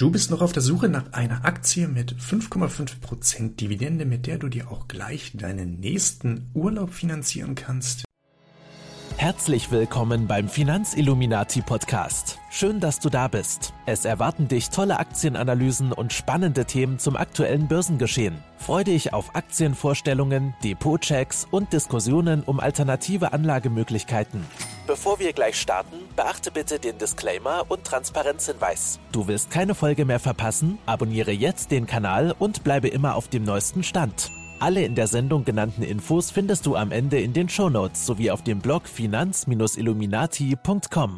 Du bist noch auf der Suche nach einer Aktie mit 5,5% Dividende, mit der du dir auch gleich deinen nächsten Urlaub finanzieren kannst. Herzlich willkommen beim Finanzilluminati-Podcast. Schön, dass du da bist. Es erwarten dich tolle Aktienanalysen und spannende Themen zum aktuellen Börsengeschehen. Freu dich auf Aktienvorstellungen, Depotchecks und Diskussionen um alternative Anlagemöglichkeiten. Bevor wir gleich starten, beachte bitte den Disclaimer und Transparenzhinweis. Du willst keine Folge mehr verpassen? Abonniere jetzt den Kanal und bleibe immer auf dem neuesten Stand. Alle in der Sendung genannten Infos findest du am Ende in den Shownotes sowie auf dem Blog finanz-illuminati.com.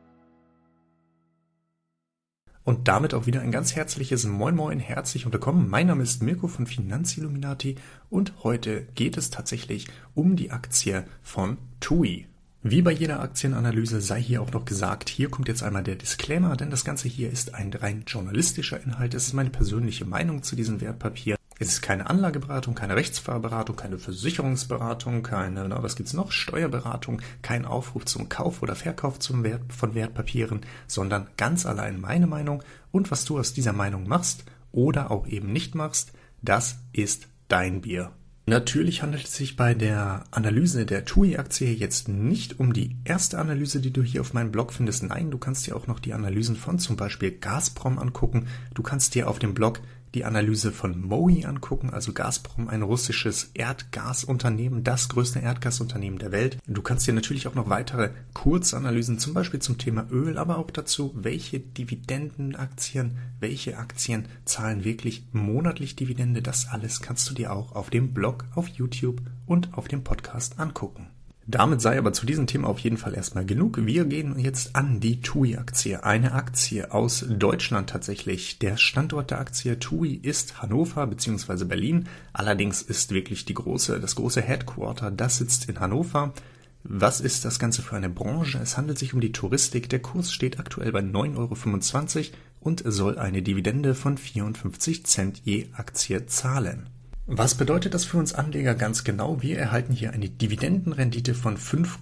Und damit auch wieder ein ganz herzliches Moin Moin, herzlich willkommen. Mein Name ist Mirko von Finanzilluminati und heute geht es tatsächlich um die Aktie von TUI. Wie bei jeder Aktienanalyse sei hier auch noch gesagt, hier kommt jetzt einmal der Disclaimer, denn das Ganze hier ist ein rein journalistischer Inhalt. Es ist meine persönliche Meinung zu diesem Wertpapier. Es ist keine Anlageberatung, keine Rechtsberatung, keine Versicherungsberatung, was gibt's noch? Steuerberatung, kein Aufruf zum Kauf oder Verkauf von Wertpapieren, sondern ganz allein meine Meinung. Und was du aus dieser Meinung machst oder auch eben nicht machst, das ist dein Bier. Natürlich handelt es sich bei der Analyse der TUI-Aktie jetzt nicht um die erste Analyse, die du hier auf meinem Blog findest. Nein, du kannst dir auch noch die Analysen von zum Beispiel Gazprom angucken. Du kannst dir auf dem Blog die Analyse von MOI angucken, also Gazprom, ein russisches Erdgasunternehmen, das größte Erdgasunternehmen der Welt. Du kannst dir natürlich auch noch weitere Kurzanalysen, zum Beispiel zum Thema Öl, aber auch dazu, welche Dividendenaktien, welche Aktien zahlen wirklich monatlich Dividende. Das alles kannst du dir auch auf dem Blog, auf YouTube und auf dem Podcast angucken. Damit sei aber zu diesem Thema auf jeden Fall erstmal genug. Wir gehen jetzt an die TUI-Aktie. Eine Aktie aus Deutschland tatsächlich. Der Standort der Aktie TUI ist Hannover bzw. Berlin. Allerdings ist wirklich das große Headquarter, das sitzt in Hannover. Was ist das Ganze für eine Branche? Es handelt sich um die Touristik. Der Kurs steht aktuell bei 9,25 € und soll eine Dividende von 54 Cent je Aktie zahlen. Was bedeutet das für uns Anleger ganz genau? Wir erhalten hier eine Dividendenrendite von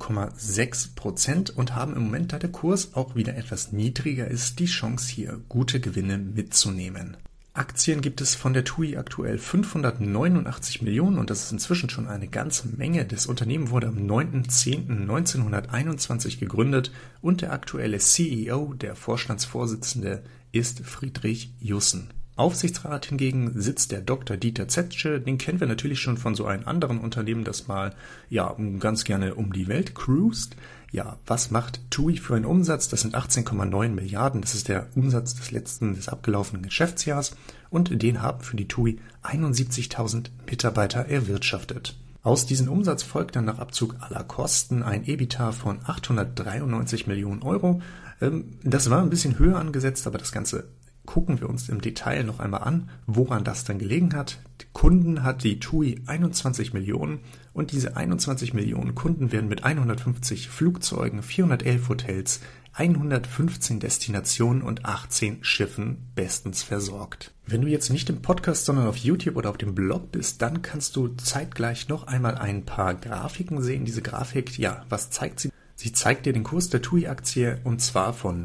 5,6% und haben im Moment, da der Kurs auch wieder etwas niedriger ist, die Chance hier gute Gewinne mitzunehmen. Aktien gibt es von der TUI aktuell 589 Millionen und das ist inzwischen schon eine ganze Menge. Das Unternehmen wurde am 9.10.1921 gegründet und der aktuelle CEO, der Vorstandsvorsitzende, ist Friedrich Jussen. Aufsichtsrat hingegen sitzt der Dr. Dieter Zetsche, den kennen wir natürlich schon von so einem anderen Unternehmen, das mal ganz gerne um die Welt cruist. Ja, was macht TUI für einen Umsatz? Das sind 18,9 Milliarden, das ist der Umsatz des abgelaufenen Geschäftsjahres und den haben für die TUI 71.000 Mitarbeiter erwirtschaftet. Aus diesem Umsatz folgt dann nach Abzug aller Kosten ein EBITDA von 893 Millionen Euro. Das war ein bisschen höher angesetzt, aber das Ganze gucken wir uns im Detail noch einmal an, woran das dann gelegen hat. Die Kunden hat die TUI 21 Millionen und diese 21 Millionen Kunden werden mit 150 Flugzeugen, 411 Hotels, 115 Destinationen und 18 Schiffen bestens versorgt. Wenn du jetzt nicht im Podcast, sondern auf YouTube oder auf dem Blog bist, dann kannst du zeitgleich noch einmal ein paar Grafiken sehen. Diese Grafik, was zeigt sie? Sie zeigt dir den Kurs der TUI-Aktie und zwar von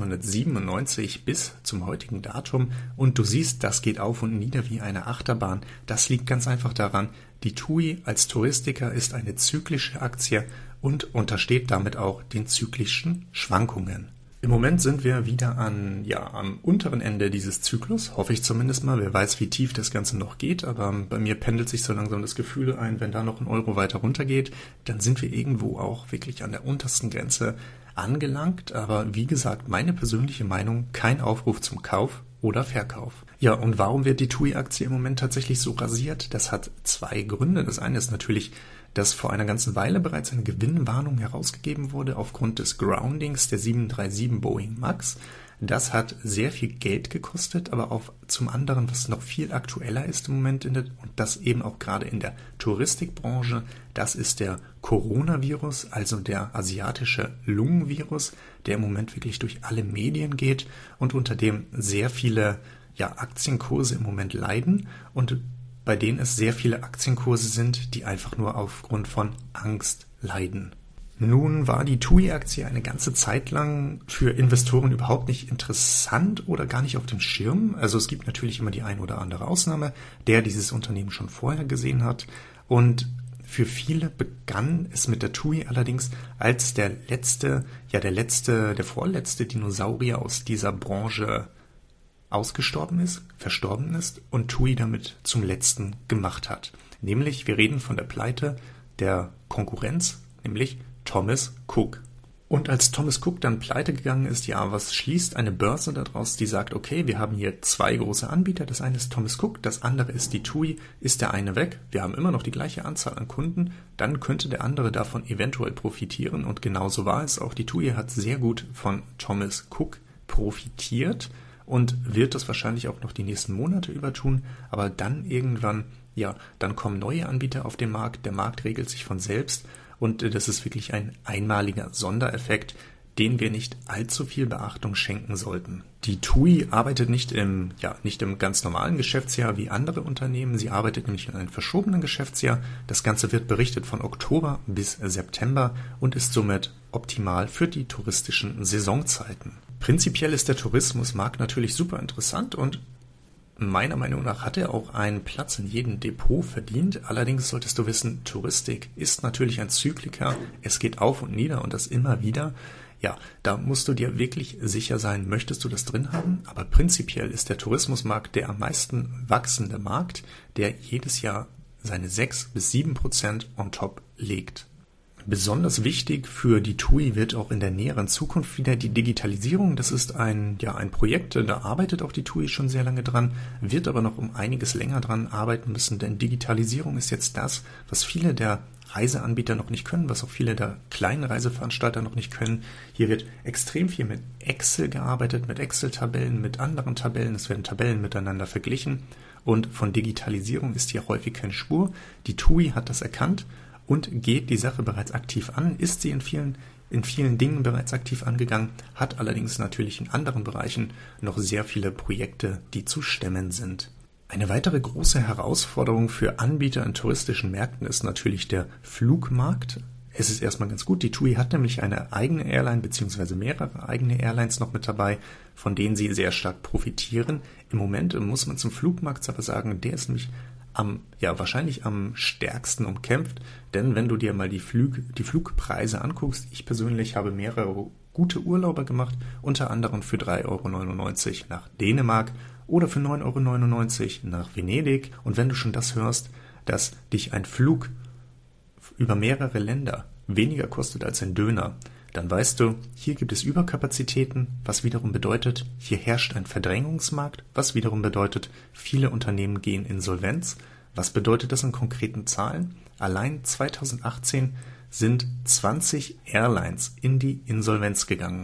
1997 bis zum heutigen Datum und du siehst, das geht auf und nieder wie eine Achterbahn. Das liegt ganz einfach daran, die TUI als Touristiker ist eine zyklische Aktie und untersteht damit auch den zyklischen Schwankungen. Im Moment sind wir wieder am unteren Ende dieses Zyklus, hoffe ich zumindest mal. Wer weiß, wie tief das Ganze noch geht, aber bei mir pendelt sich so langsam das Gefühl ein, wenn da noch ein Euro weiter runtergeht, dann sind wir irgendwo auch wirklich an der untersten Grenze angelangt. Aber wie gesagt, meine persönliche Meinung, kein Aufruf zum Kauf oder Verkauf. Ja, und warum wird die TUI-Aktie im Moment tatsächlich so rasiert? Das hat zwei Gründe. Das eine ist natürlich, dass vor einer ganzen Weile bereits eine Gewinnwarnung herausgegeben wurde aufgrund des Groundings der 737 Boeing Max. Das hat sehr viel Geld gekostet, aber auch zum anderen, was noch viel aktueller ist im Moment und das eben auch gerade in der Touristikbranche, das ist der Coronavirus, also der asiatische Lungenvirus, der im Moment wirklich durch alle Medien geht und unter dem sehr viele Aktienkurse im Moment leiden und bei denen es sehr viele Aktienkurse sind, die einfach nur aufgrund von Angst leiden. Nun war die TUI-Aktie eine ganze Zeit lang für Investoren überhaupt nicht interessant oder gar nicht auf dem Schirm. Also es gibt natürlich immer die ein oder andere Ausnahme, der dieses Unternehmen schon vorher gesehen hat. Und für viele begann es mit der TUI allerdings, als der vorletzte Dinosaurier aus dieser Branche verstorben ist und TUI damit zum letzten gemacht hat. Nämlich, wir reden von der Pleite der Konkurrenz, nämlich Thomas Cook. Und als Thomas Cook dann pleite gegangen ist, was schließt eine Börse daraus, die sagt, okay, wir haben hier zwei große Anbieter, das eine ist Thomas Cook, das andere ist die TUI, ist der eine weg, wir haben immer noch die gleiche Anzahl an Kunden, dann könnte der andere davon eventuell profitieren und genauso war es auch. Die TUI hat sehr gut von Thomas Cook profitiert und wird das wahrscheinlich auch noch die nächsten Monate über tun, aber dann irgendwann, dann kommen neue Anbieter auf den Markt, der Markt regelt sich von selbst. Und das ist wirklich ein einmaliger Sondereffekt, den wir nicht allzu viel Beachtung schenken sollten. Die TUI arbeitet nicht im ganz normalen Geschäftsjahr wie andere Unternehmen. Sie arbeitet nämlich in einem verschobenen Geschäftsjahr. Das Ganze wird berichtet von Oktober bis September und ist somit optimal für die touristischen Saisonzeiten. Prinzipiell ist der Tourismusmarkt natürlich super interessant und meiner Meinung nach hat er auch einen Platz in jedem Depot verdient. Allerdings solltest du wissen, Touristik ist natürlich ein Zykliker. Es geht auf und nieder und das immer wieder. Da musst du dir wirklich sicher sein, möchtest du das drin haben? Aber prinzipiell ist der Tourismusmarkt der am meisten wachsende Markt, der jedes Jahr seine 6-7% on top legt. Besonders wichtig für die TUI wird auch in der näheren Zukunft wieder die Digitalisierung. Das ist ein Projekt, da arbeitet auch die TUI schon sehr lange dran, wird aber noch um einiges länger dran arbeiten müssen, denn Digitalisierung ist jetzt das, was viele der Reiseanbieter noch nicht können, was auch viele der kleinen Reiseveranstalter noch nicht können. Hier wird extrem viel mit Excel gearbeitet, mit Excel-Tabellen, mit anderen Tabellen. Es werden Tabellen miteinander verglichen und von Digitalisierung ist hier häufig keine Spur. Die TUI hat das erkannt und geht die Sache bereits aktiv an, ist sie in vielen Dingen bereits aktiv angegangen, hat allerdings natürlich in anderen Bereichen noch sehr viele Projekte, die zu stemmen sind. Eine weitere große Herausforderung für Anbieter in touristischen Märkten ist natürlich der Flugmarkt. Es ist erstmal ganz gut, die TUI hat nämlich eine eigene Airline bzw. mehrere eigene Airlines noch mit dabei, von denen sie sehr stark profitieren. Im Moment muss man zum Flugmarkt aber sagen, der ist nämlich wahrscheinlich am stärksten umkämpft, denn wenn du dir mal die Flugpreise anguckst, ich persönlich habe mehrere gute Urlaube gemacht, unter anderem für 3,99 € nach Dänemark oder für 9,99 € nach Venedig und wenn du schon das hörst, dass dich ein Flug über mehrere Länder weniger kostet als ein Döner, dann weißt du, hier gibt es Überkapazitäten, was wiederum bedeutet, hier herrscht ein Verdrängungsmarkt, was wiederum bedeutet, viele Unternehmen gehen insolvenz. Was bedeutet das in konkreten Zahlen? Allein 2018 sind 20 Airlines in die Insolvenz gegangen.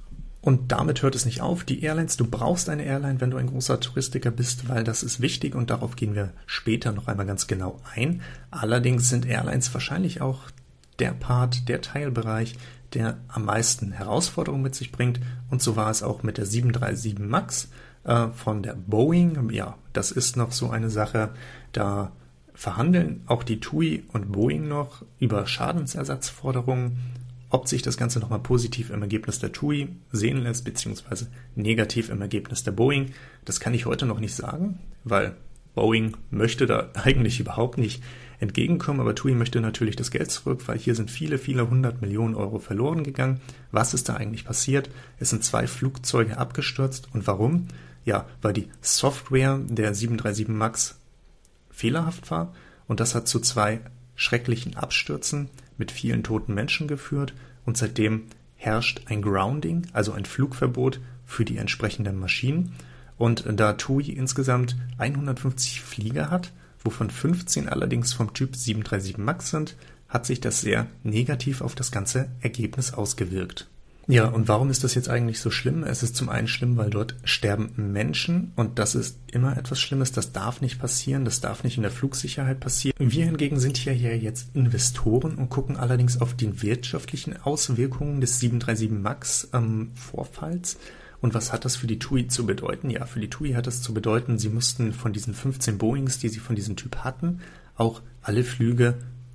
Und damit hört es nicht auf. Die Airlines, du brauchst eine Airline, wenn du ein großer Touristiker bist, weil das ist wichtig und darauf gehen wir später noch einmal ganz genau ein. Allerdings sind Airlines wahrscheinlich auch der Teilbereich, der am meisten Herausforderungen mit sich bringt. Und so war es auch mit der 737 MAX von der Boeing. Ja, das ist noch so eine Sache, da verhandeln auch die TUI und Boeing noch über Schadensersatzforderungen. Ob sich das Ganze nochmal positiv im Ergebnis der TUI sehen lässt, beziehungsweise negativ im Ergebnis der Boeing, das kann ich heute noch nicht sagen, weil Boeing möchte da eigentlich überhaupt nicht entgegenkommen, aber TUI möchte natürlich das Geld zurück, weil hier sind viele, viele 100 Millionen Euro verloren gegangen. Was ist da eigentlich passiert? Es sind 2 Flugzeuge abgestürzt. Und warum? Ja, weil die Software der 737 MAX fehlerhaft war und das hat zu 2 schrecklichen Abstürzen mit vielen toten Menschen geführt und seitdem herrscht ein Grounding, also ein Flugverbot für die entsprechenden Maschinen. Und da TUI insgesamt 150 Flieger hat, wovon 15 allerdings vom Typ 737 MAX sind, hat sich das sehr negativ auf das ganze Ergebnis ausgewirkt. Ja, und warum ist das jetzt eigentlich so schlimm? Es ist zum einen schlimm, weil dort sterben Menschen und das ist immer etwas Schlimmes, das darf nicht passieren, das darf nicht in der Flugsicherheit passieren. Wir hingegen sind hier jetzt Investoren und gucken allerdings auf die wirtschaftlichen Auswirkungen des 737 MAX Vorfalls. Und was hat das für die TUI zu bedeuten? Ja, für die TUI hat das zu bedeuten, sie mussten von diesen 15 Boeings, die sie von diesem Typ hatten, auch alle Flüge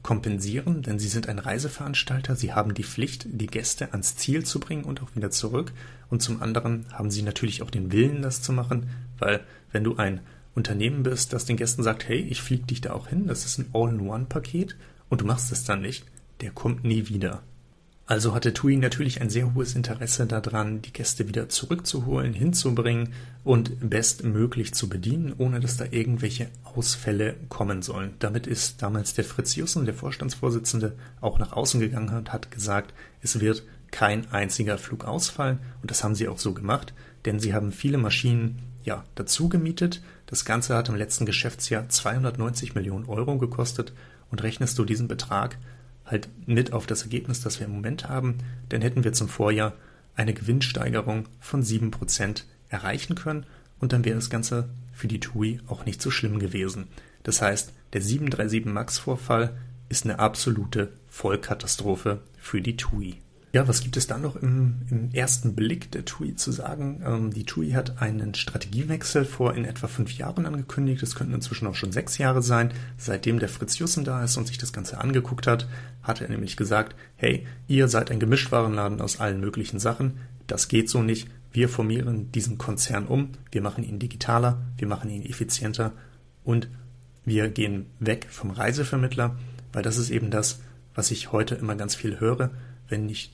kompensieren, denn sie sind ein Reiseveranstalter. Sie haben die Pflicht, die Gäste ans Ziel zu bringen und auch wieder zurück. Und zum anderen haben sie natürlich auch den Willen, das zu machen, weil wenn du ein Unternehmen bist, das den Gästen sagt, hey, ich fliege dich da auch hin, das ist ein All-in-One-Paket und du machst es dann nicht, der kommt nie wieder. Also hatte TUI natürlich ein sehr hohes Interesse daran, die Gäste wieder zurückzuholen, hinzubringen und bestmöglich zu bedienen, ohne dass da irgendwelche Ausfälle kommen sollen. Damit ist damals der Fritz Jussen, der Vorstandsvorsitzende, auch nach außen gegangen und hat gesagt, es wird kein einziger Flug ausfallen. Und das haben sie auch so gemacht, denn sie haben viele Maschinen dazu gemietet. Das Ganze hat im letzten Geschäftsjahr 290 Millionen Euro gekostet und rechnest du diesen Betrag halt mit auf das Ergebnis, das wir im Moment haben, dann hätten wir zum Vorjahr eine Gewinnsteigerung von 7% erreichen können und dann wäre das Ganze für die TUI auch nicht so schlimm gewesen. Das heißt, der 737 MAX-Vorfall ist eine absolute Vollkatastrophe für die TUI. Ja, was gibt es da noch im ersten Blick der TUI zu sagen? Die TUI hat einen Strategiewechsel vor in etwa 5 Jahren angekündigt. Es könnten inzwischen auch schon 6 Jahre sein. Seitdem der Fritz Jussen da ist und sich das Ganze angeguckt hat, hat er nämlich gesagt, hey, ihr seid ein Gemischtwarenladen aus allen möglichen Sachen. Das geht so nicht. Wir formieren diesen Konzern um. Wir machen ihn digitaler, wir machen ihn effizienter und wir gehen weg vom Reisevermittler, weil das ist eben das, was ich heute immer ganz viel höre. Wenn ich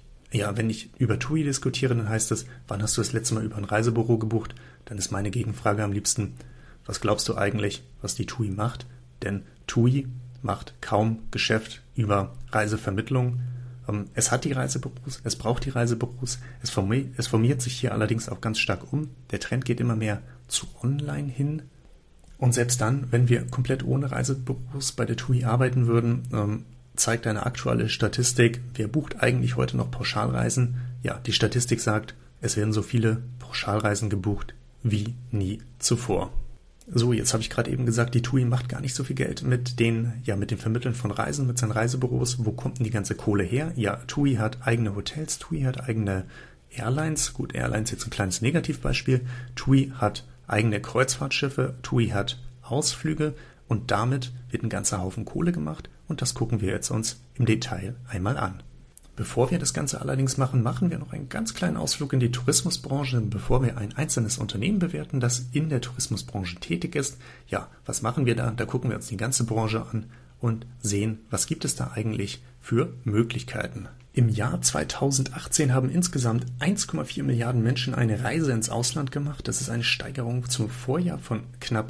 über TUI diskutiere, dann heißt es, wann hast du das letzte Mal über ein Reisebüro gebucht? Dann ist meine Gegenfrage am liebsten, was glaubst du eigentlich, was die TUI macht? Denn TUI macht kaum Geschäft über Reisevermittlung. Es hat die Reisebüros, es braucht die Reisebüros. Es formiert sich hier allerdings auch ganz stark um. Der Trend geht immer mehr zu online hin. Und selbst dann, wenn wir komplett ohne Reisebüros bei der TUI arbeiten würden, zeigt eine aktuelle Statistik, wer bucht eigentlich heute noch Pauschalreisen? Ja, die Statistik sagt, es werden so viele Pauschalreisen gebucht wie nie zuvor. So, jetzt habe ich gerade eben gesagt, die TUI macht gar nicht so viel Geld mit dem Vermitteln von Reisen, mit seinen Reisebüros. Wo kommt denn die ganze Kohle her? Ja, TUI hat eigene Hotels, TUI hat eigene Airlines. Gut, Airlines jetzt ein kleines Negativbeispiel. TUI hat eigene Kreuzfahrtschiffe, TUI hat Ausflüge und damit wird ein ganzer Haufen Kohle gemacht und das gucken wir jetzt uns im Detail einmal an. Bevor wir das Ganze allerdings machen, machen wir noch einen ganz kleinen Ausflug in die Tourismusbranche, bevor wir ein einzelnes Unternehmen bewerten, das in der Tourismusbranche tätig ist. Ja, was machen wir da? Da gucken wir uns die ganze Branche an und sehen, was gibt es da eigentlich für Möglichkeiten. Im Jahr 2018 haben insgesamt 1,4 Milliarden Menschen eine Reise ins Ausland gemacht. Das ist eine Steigerung zum Vorjahr von knapp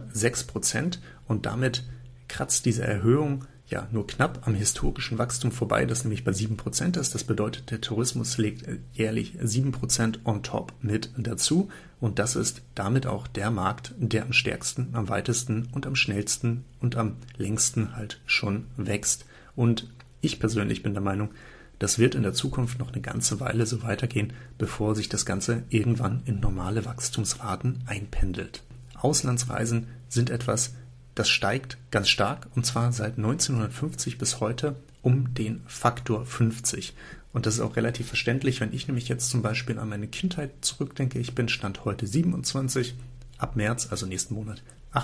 6% und damit kratzt diese Erhöhung nur knapp am historischen Wachstum vorbei, das nämlich bei 7% ist. Das bedeutet, der Tourismus legt jährlich 7% on top mit dazu und das ist damit auch der Markt, der am stärksten, am weitesten und am schnellsten und am längsten halt schon wächst. Und ich persönlich bin der Meinung, das wird in der Zukunft noch eine ganze Weile so weitergehen, bevor sich das Ganze irgendwann in normale Wachstumsraten einpendelt. Auslandsreisen sind etwas, das steigt ganz stark und zwar seit 1950 bis heute um den Faktor 50. Und das ist auch relativ verständlich, wenn ich nämlich jetzt zum Beispiel an meine Kindheit zurückdenke. Ich bin Stand heute 27, ab März, also nächsten Monat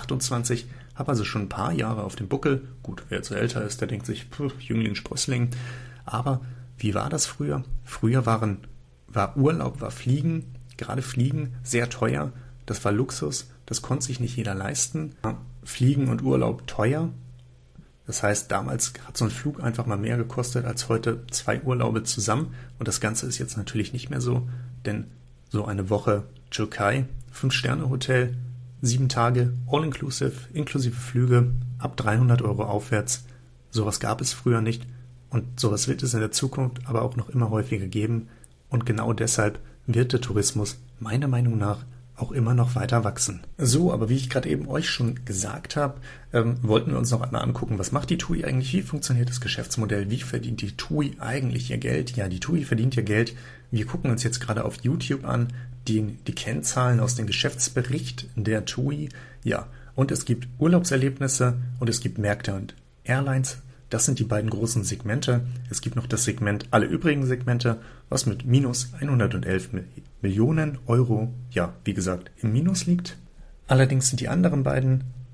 28, habe also schon ein paar Jahre auf dem Buckel. Gut, wer jetzt so älter ist, der denkt sich, Jüngling, Sprössling. Aber wie war das früher? Früher war Urlaub, war Fliegen, gerade Fliegen, sehr teuer. Das war Luxus, das konnte sich nicht jeder leisten. Fliegen und Urlaub teuer. Das heißt, damals hat so ein Flug einfach mal mehr gekostet als heute 2 Urlaube zusammen. Und das Ganze ist jetzt natürlich nicht mehr so, denn so eine Woche Türkei, 5-Sterne-Hotel, 7 Tage, all-inclusive, inklusive Flüge, ab 300 Euro aufwärts. Sowas gab es früher nicht. Und sowas wird es in der Zukunft aber auch noch immer häufiger geben. Und genau deshalb wird der Tourismus meiner Meinung nach auch immer noch weiter wachsen. So, aber wie ich gerade eben euch schon gesagt habe, wollten wir uns noch einmal angucken, was macht die TUI eigentlich, wie funktioniert das Geschäftsmodell, wie verdient die TUI eigentlich ihr Geld? Ja, die TUI verdient ihr Geld. Wir gucken uns jetzt gerade auf YouTube an, die Kennzahlen aus dem Geschäftsbericht der TUI. Ja, und es gibt Urlaubserlebnisse und es gibt Märkte und Airlines. Das sind die beiden großen Segmente. Es gibt noch das Segment alle übrigen Segmente, was mit minus 111 Millionen Euro, ja, wie gesagt, im Minus liegt. Allerdings sind die anderen beiden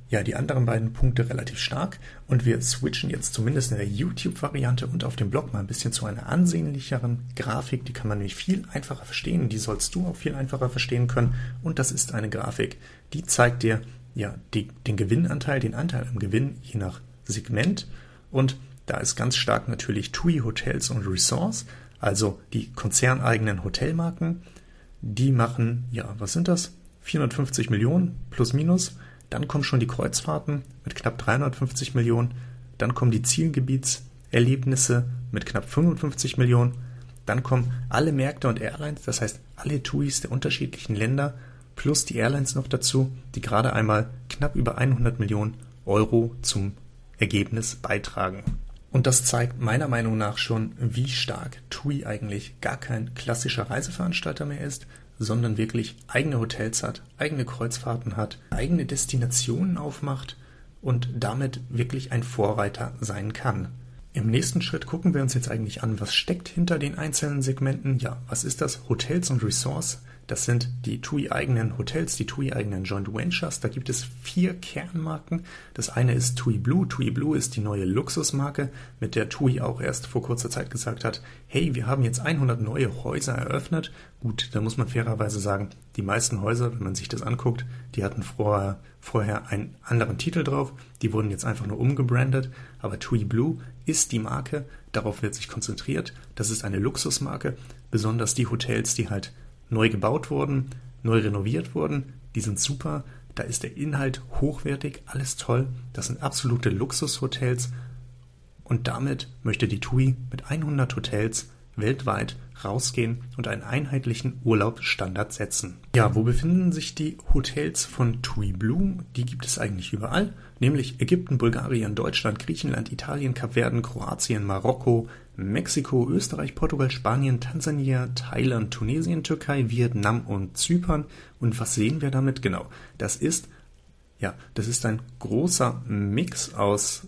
ja, die anderen beiden Punkte relativ stark und wir switchen jetzt zumindest in der YouTube-Variante und auf dem Blog mal ein bisschen zu einer ansehnlicheren Grafik. Die kann man nämlich viel einfacher verstehen, die sollst du auch viel einfacher verstehen können und das ist eine Grafik, die zeigt dir ja den Gewinnanteil, den Anteil am Gewinn je nach Segment und da ist ganz stark natürlich TUI Hotels und Resorts, also die konzerneigenen Hotelmarken, die machen, ja, was sind das? 450 Millionen plus minus. Dann kommen schon die Kreuzfahrten mit knapp 350 Millionen. Dann kommen die Zielgebietserlebnisse mit knapp 55 Millionen. Dann kommen alle Märkte und Airlines, das heißt alle TUIs der unterschiedlichen Länder plus die Airlines noch dazu, die gerade einmal knapp über 100 Millionen Euro zum Ergebnis beitragen. Und das zeigt meiner Meinung nach schon, wie stark TUI eigentlich gar kein klassischer Reiseveranstalter mehr ist, sondern wirklich eigene Hotels hat, eigene Kreuzfahrten hat, eigene Destinationen aufmacht und damit wirklich ein Vorreiter sein kann. Im nächsten Schritt gucken wir uns jetzt eigentlich an, was steckt hinter den einzelnen Segmenten. Ja, was ist das? Hotels und Resorts. Das sind die TUI-eigenen Hotels, die TUI-eigenen Joint Ventures. Da gibt es 4 Kernmarken. Das eine ist TUI Blue. TUI Blue ist die neue Luxusmarke, mit der TUI auch erst vor kurzer Zeit gesagt hat, hey, wir haben jetzt 100 neue Häuser eröffnet. Gut, da muss man fairerweise sagen, die meisten Häuser, wenn man sich das anguckt, die hatten vorher einen anderen Titel drauf. Die wurden jetzt einfach nur umgebrandet. Aber TUI Blue ist die Marke, darauf wird sich konzentriert. Das ist eine Luxusmarke, besonders die Hotels, die halt neu gebaut wurden, neu renoviert wurden, die sind super, da ist der Inhalt hochwertig, alles toll, das sind absolute Luxushotels und damit möchte die TUI mit 100 Hotels weltweit rausgehen und einen einheitlichen Urlaubsstandard setzen. Ja, wo befinden sich die Hotels von TUI Blue? Die gibt es eigentlich überall, nämlich Ägypten, Bulgarien, Deutschland, Griechenland, Italien, Kapverden, Kroatien, Marokko, Mexiko, Österreich, Portugal, Spanien, Tansania, Thailand, Tunesien, Türkei, Vietnam und Zypern. Und was sehen wir damit? Genau, das ist ein großer Mix aus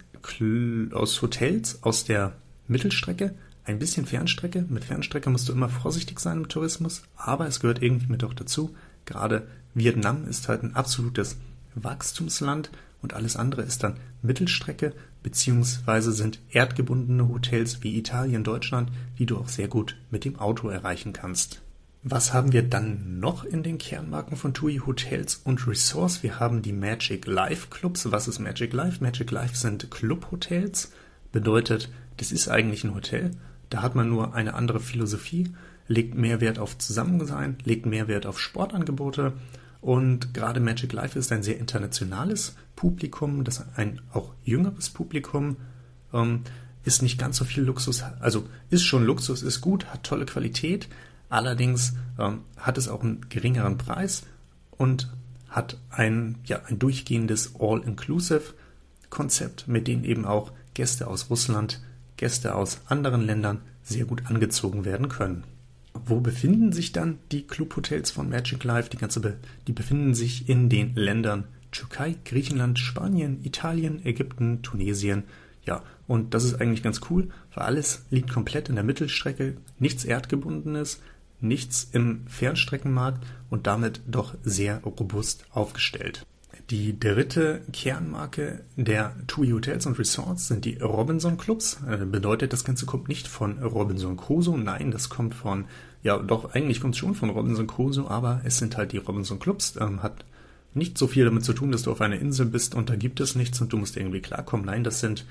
Hotels aus der Mittelstrecke, ein bisschen Fernstrecke. Mit Fernstrecke musst du immer vorsichtig sein im Tourismus, aber es gehört irgendwie mit auch dazu. Gerade Vietnam ist halt ein absolutes Wachstumsland und alles andere ist dann Mittelstrecke, beziehungsweise sind erdgebundene Hotels wie Italien, Deutschland, die du auch sehr gut mit dem Auto erreichen kannst. Was haben wir dann noch in den Kernmarken von TUI Hotels und Resorts? Wir haben die Magic Life Clubs. Was ist Magic Life? Magic Life sind Clubhotels. Bedeutet, das ist eigentlich ein Hotel. Da hat man nur eine andere Philosophie, legt mehr Wert auf Zusammensein, legt mehr Wert auf Sportangebote. Und gerade Magic Life ist ein sehr internationales Publikum, das ein auch jüngeres Publikum, ist nicht ganz so viel Luxus, also ist schon Luxus, ist gut, hat tolle Qualität, allerdings hat es auch einen geringeren Preis und hat ein durchgehendes All-Inclusive-Konzept, mit dem eben auch Gäste aus Russland, Gäste aus anderen Ländern sehr gut angezogen werden können. Wo befinden sich dann die Clubhotels von Magic Life? Die befinden sich in den Ländern Türkei, Griechenland, Spanien, Italien, Ägypten, Tunesien. Ja, und das ist eigentlich ganz cool, weil alles liegt komplett in der Mittelstrecke, nichts Erdgebundenes, nichts im Fernstreckenmarkt und damit doch sehr robust aufgestellt. Die dritte Kernmarke der TUI Hotels und Resorts sind die Robinson Clubs. Bedeutet, das Ganze kommt nicht von Robinson Crusoe, nein, das kommt eigentlich kommt es schon von Robinson Crusoe, aber es sind halt die Robinson Clubs, hat nicht so viel damit zu tun, dass du auf einer Insel bist und da gibt es nichts und du musst irgendwie klarkommen. Nein, das sind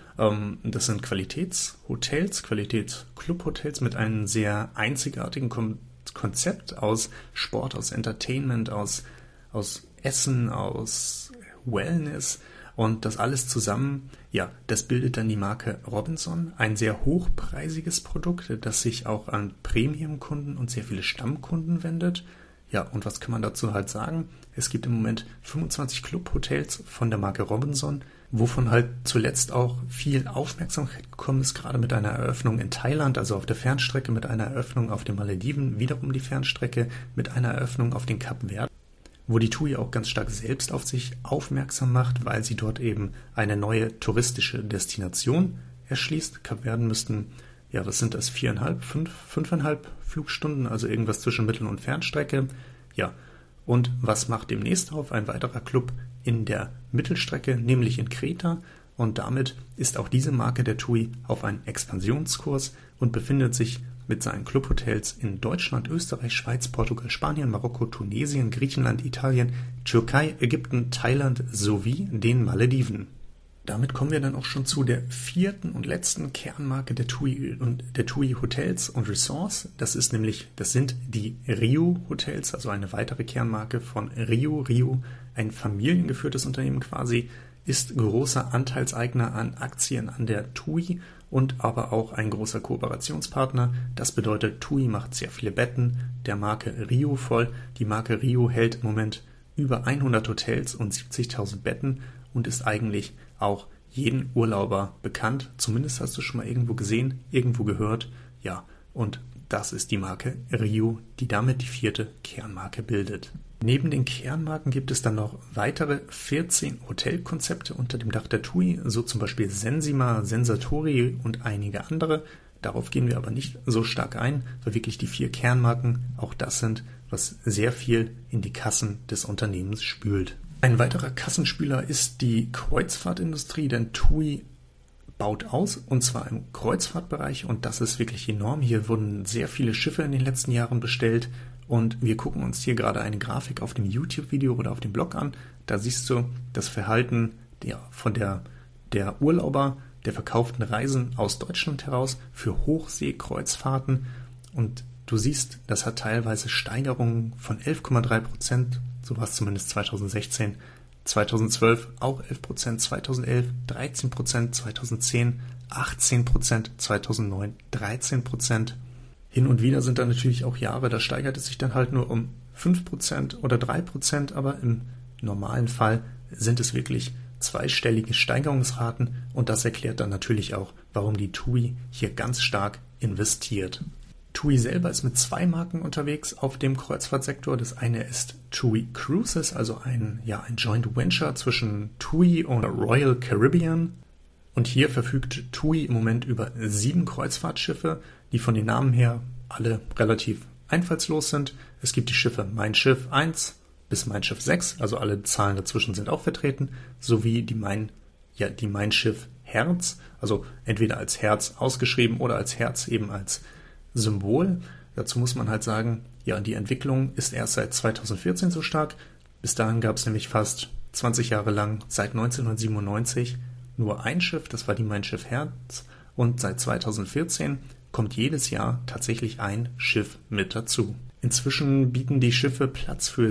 Qualitätshotels, Qualitätsclubhotels mit einem sehr einzigartigen Konzept aus Sport, aus Entertainment, aus Essen, aus Wellness und das alles zusammen, ja, das bildet dann die Marke Robinson, ein sehr hochpreisiges Produkt, das sich auch an Premium-Kunden und sehr viele Stammkunden wendet. Ja, und was kann man dazu halt sagen? Es gibt im Moment 25 Clubhotels von der Marke Robinson, wovon halt zuletzt auch viel Aufmerksamkeit gekommen ist, gerade mit einer Eröffnung in Thailand, also auf der Fernstrecke, mit einer Eröffnung auf den Malediven, wiederum die Fernstrecke, mit einer Eröffnung auf den Kapverden, wo die TUI auch ganz stark selbst auf sich aufmerksam macht, weil sie dort eben eine neue touristische Destination erschließt. Kapverden müssten, ja, was sind das, 5,5 Flugstunden, also irgendwas zwischen Mittel- und Fernstrecke. Ja, Und was macht demnächst auf? Ein weiterer Club in der Mittelstrecke, nämlich in Kreta. Und damit ist auch diese Marke der TUI auf einen Expansionskurs und befindet sich mit seinen Clubhotels in Deutschland, Österreich, Schweiz, Portugal, Spanien, Marokko, Tunesien, Griechenland, Italien, Türkei, Ägypten, Thailand sowie den Malediven. Damit kommen wir dann auch schon zu der 4. und letzten Kernmarke der TUI und der TUI Hotels und Resorts. Das sind die RIU Hotels, also eine weitere Kernmarke von RIU. RIU, ein familiengeführtes Unternehmen quasi, ist großer Anteilseigner an Aktien an der TUI und aber auch ein großer Kooperationspartner. Das bedeutet, TUI macht sehr viele Betten der Marke RIU voll. Die Marke RIU hält im Moment über 100 Hotels und 70.000 Betten und ist eigentlich auch jeden Urlauber bekannt. Zumindest hast du schon mal irgendwo gesehen, irgendwo gehört. Ja, und das ist die Marke RIU, die damit die 4. Kernmarke bildet. Neben den Kernmarken gibt es dann noch weitere 14 Hotelkonzepte unter dem Dach der TUI, so zum Beispiel Sensima, Sensatori und einige andere. Darauf gehen wir aber nicht so stark ein, weil wirklich die 4 Kernmarken auch das sind, was sehr viel in die Kassen des Unternehmens spült. Ein weiterer Kassenspüler ist die Kreuzfahrtindustrie, denn TUI baut aus, und zwar im Kreuzfahrtbereich, und das ist wirklich enorm. Hier wurden sehr viele Schiffe in den letzten Jahren bestellt und wir gucken uns hier gerade eine Grafik auf dem YouTube-Video oder auf dem Blog an. Da siehst du das Verhalten der Urlauber, der verkauften Reisen aus Deutschland heraus für Hochseekreuzfahrten, und du siehst, das hat teilweise Steigerungen von 11,3%, so war es zumindest 2016, 2012 auch 11%, 2011 13%, 2010 18%, 2009 13%. Hin und wieder sind da natürlich auch Jahre, da steigert es sich dann halt nur um 5% oder 3%, aber im normalen Fall sind es wirklich zweistellige Steigerungsraten, und das erklärt dann natürlich auch, warum die TUI hier ganz stark investiert. TUI selber ist mit 2 Marken unterwegs auf dem Kreuzfahrtsektor. Das eine ist TUI Cruises, also ein Joint Venture zwischen TUI und Royal Caribbean. Und hier verfügt TUI im Moment über 7 Kreuzfahrtschiffe, die von den Namen her alle relativ einfallslos sind. Es gibt die Schiffe Mein Schiff 1 bis Mein Schiff 6, also alle Zahlen dazwischen sind auch vertreten, sowie die Mein Schiff Herz, also entweder als Herz ausgeschrieben oder als Herz eben als Symbol. Dazu muss man halt sagen, ja, die Entwicklung ist erst seit 2014 so stark. Bis dahin gab es nämlich fast 20 Jahre lang, seit 1997, nur ein Schiff, das war die Mein Schiff Herz, und seit 2014 kommt jedes Jahr tatsächlich ein Schiff mit dazu. Inzwischen bieten die Schiffe Platz für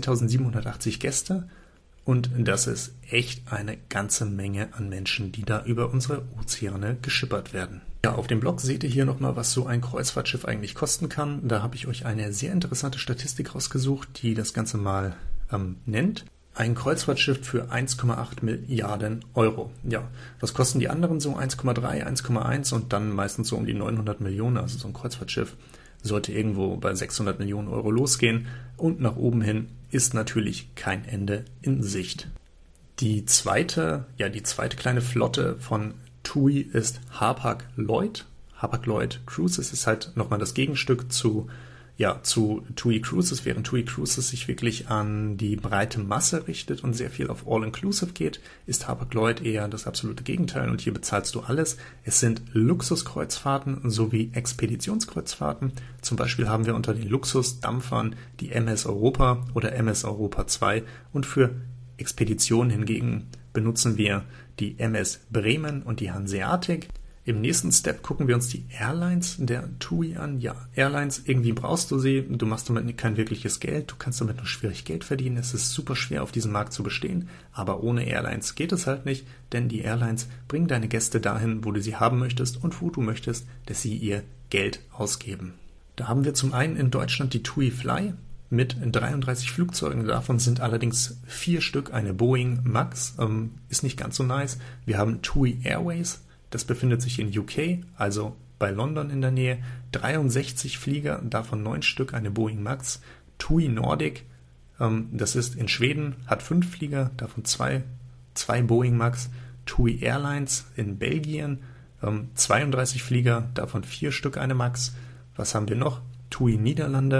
17.780 Gäste, und das ist echt eine ganze Menge an Menschen, die da über unsere Ozeane geschippert werden. Ja, auf dem Blog seht ihr hier nochmal, was so ein Kreuzfahrtschiff eigentlich kosten kann. Da habe ich euch eine sehr interessante Statistik rausgesucht, die das Ganze mal nennt. Ein Kreuzfahrtschiff für 1,8 Milliarden Euro. Ja, was kosten die anderen so? 1,3, 1,1 und dann meistens so um die 900 Millionen. Also so ein Kreuzfahrtschiff sollte irgendwo bei 600 Millionen Euro losgehen, und nach oben hin ist natürlich kein Ende in Sicht. Die zweite kleine Flotte von TUI ist Hapag-Lloyd. Hapag-Lloyd Cruises ist halt nochmal das Gegenstück zu TUI Cruises, während TUI Cruises sich wirklich an die breite Masse richtet und sehr viel auf All-Inclusive geht, ist Hapag-Lloyd eher das absolute Gegenteil, und hier bezahlst du alles. Es sind Luxuskreuzfahrten sowie Expeditionskreuzfahrten. Zum Beispiel haben wir unter den Luxusdampfern die MS Europa oder MS Europa 2, und für Expeditionen hingegen benutzen wir die MS Bremen und die Hanseatic. Im nächsten Step gucken wir uns die Airlines der TUI an. Ja, Airlines, irgendwie brauchst du sie, du machst damit kein wirkliches Geld, du kannst damit nur schwierig Geld verdienen, es ist super schwer auf diesem Markt zu bestehen, aber ohne Airlines geht es halt nicht, denn die Airlines bringen deine Gäste dahin, wo du sie haben möchtest und wo du möchtest, dass sie ihr Geld ausgeben. Da haben wir zum einen in Deutschland die TUI Fly mit 33 Flugzeugen, davon sind allerdings 4 Stück eine Boeing Max, ist nicht ganz so nice. Wir haben TUI Airways, das befindet sich in UK, also bei London in der Nähe. 63 Flieger, davon 9 Stück eine Boeing Max. TUI Nordic, das ist in Schweden, hat 5 Flieger, davon 2 Boeing Max. TUI Airlines in Belgien, 32 Flieger, davon 4 Stück eine Max. Was haben wir noch? TUI Niederlande,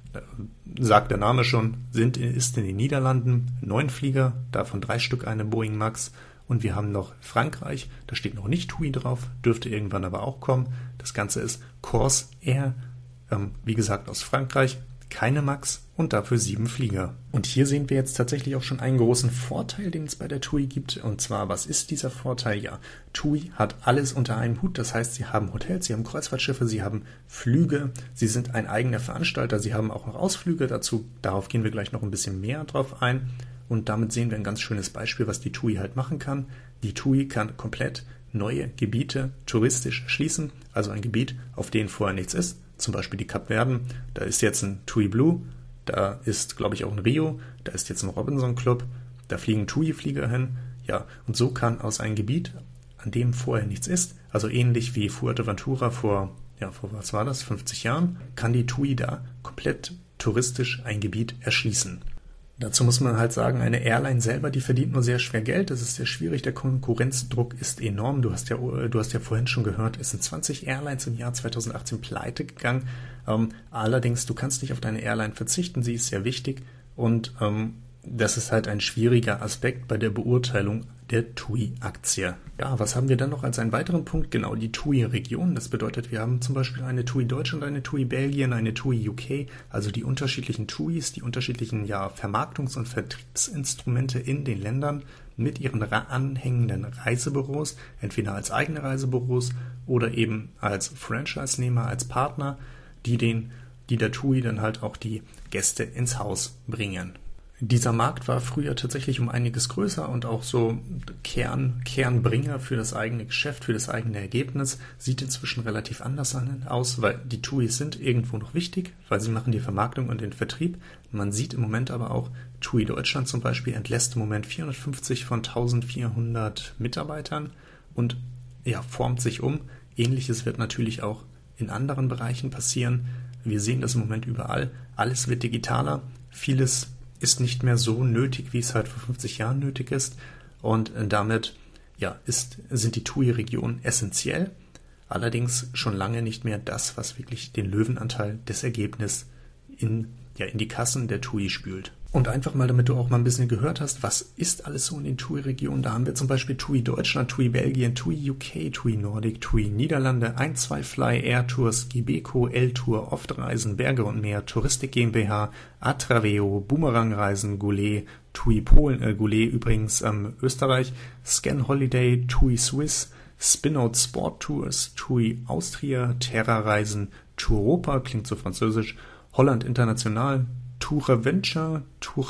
sagt der Name schon, ist in den Niederlanden 9 Flieger, davon 3 Stück eine Boeing Max. Und wir haben noch Frankreich, da steht noch nicht TUI drauf, dürfte irgendwann aber auch kommen. Das Ganze ist Corsair, wie gesagt aus Frankreich, keine Max und dafür 7 Flieger. Und hier sehen wir jetzt tatsächlich auch schon einen großen Vorteil, den es bei der TUI gibt. Und zwar, was ist dieser Vorteil? Ja, TUI hat alles unter einem Hut. Das heißt, sie haben Hotels, sie haben Kreuzfahrtschiffe, sie haben Flüge, sie sind ein eigener Veranstalter, sie haben auch noch Ausflüge dazu. Darauf gehen wir gleich noch ein bisschen mehr drauf ein. Und damit sehen wir ein ganz schönes Beispiel, was die TUI halt machen kann. Die TUI kann komplett neue Gebiete touristisch schließen, also ein Gebiet, auf dem vorher nichts ist. Zum Beispiel die Kapverden, da ist jetzt ein TUI Blue, da ist, glaube ich, auch ein Rio, da ist jetzt ein Robinson Club, da fliegen TUI-Flieger hin. Ja, und so kann aus einem Gebiet, an dem vorher nichts ist, also ähnlich wie Fuerteventura vor was war das, 50 Jahren, kann die TUI da komplett touristisch ein Gebiet erschließen. Dazu muss man halt sagen, eine Airline selber, die verdient nur sehr schwer Geld. Das ist sehr schwierig. Der Konkurrenzdruck ist enorm. Du hast ja vorhin schon gehört, es sind 20 Airlines im Jahr 2018 pleite gegangen. Allerdings, du kannst nicht auf deine Airline verzichten. Sie ist sehr wichtig. Und das ist halt ein schwieriger Aspekt bei der Beurteilung der TUI-Aktie. Ja, was haben wir dann noch als einen weiteren Punkt? Genau, die TUI-Region. Das bedeutet, wir haben zum Beispiel eine TUI Deutschland, eine TUI Belgien, eine TUI UK, also die unterschiedlichen TUIs, die unterschiedlichen Vermarktungs- und Vertriebsinstrumente in den Ländern mit ihren anhängenden Reisebüros, entweder als eigene Reisebüros oder eben als Franchise-Nehmer, als Partner, die der TUI dann halt auch die Gäste ins Haus bringen. Dieser Markt war früher tatsächlich um einiges größer und auch so Kernbringer für das eigene Geschäft, für das eigene Ergebnis. Sieht inzwischen relativ anders aus, weil die TUIs sind irgendwo noch wichtig, weil sie machen die Vermarktung und den Vertrieb. Man sieht im Moment aber auch, TUI Deutschland zum Beispiel entlässt im Moment 450 von 1400 Mitarbeitern und formt sich um. Ähnliches wird natürlich auch in anderen Bereichen passieren. Wir sehen das im Moment überall. Alles wird digitaler, vieles ist nicht mehr so nötig, wie es halt vor 50 Jahren nötig ist. Und damit sind die TUI-Regionen essentiell, allerdings schon lange nicht mehr das, was wirklich den Löwenanteil des Ergebnisses in die Kassen der TUI spült. Und einfach mal, damit du auch mal ein bisschen gehört hast, was ist alles so in den TUI-Regionen. Da haben wir zum Beispiel TUI Deutschland, TUI Belgien, TUI UK, TUI Nordic, TUI Niederlande, 1-2-Fly, Air Tours, Gibeco, L-Tour, Oft-Reisen, Berge und Meer, Touristik GmbH, Atraveo, Boomerang-Reisen, Goulet, TUI Polen, Goulet übrigens Österreich, Scan Holiday, TUI Swiss, Spinout Sport Tours, TUI Austria, Terra-Reisen, Touropa, klingt so französisch, Holland International, TuraVenture,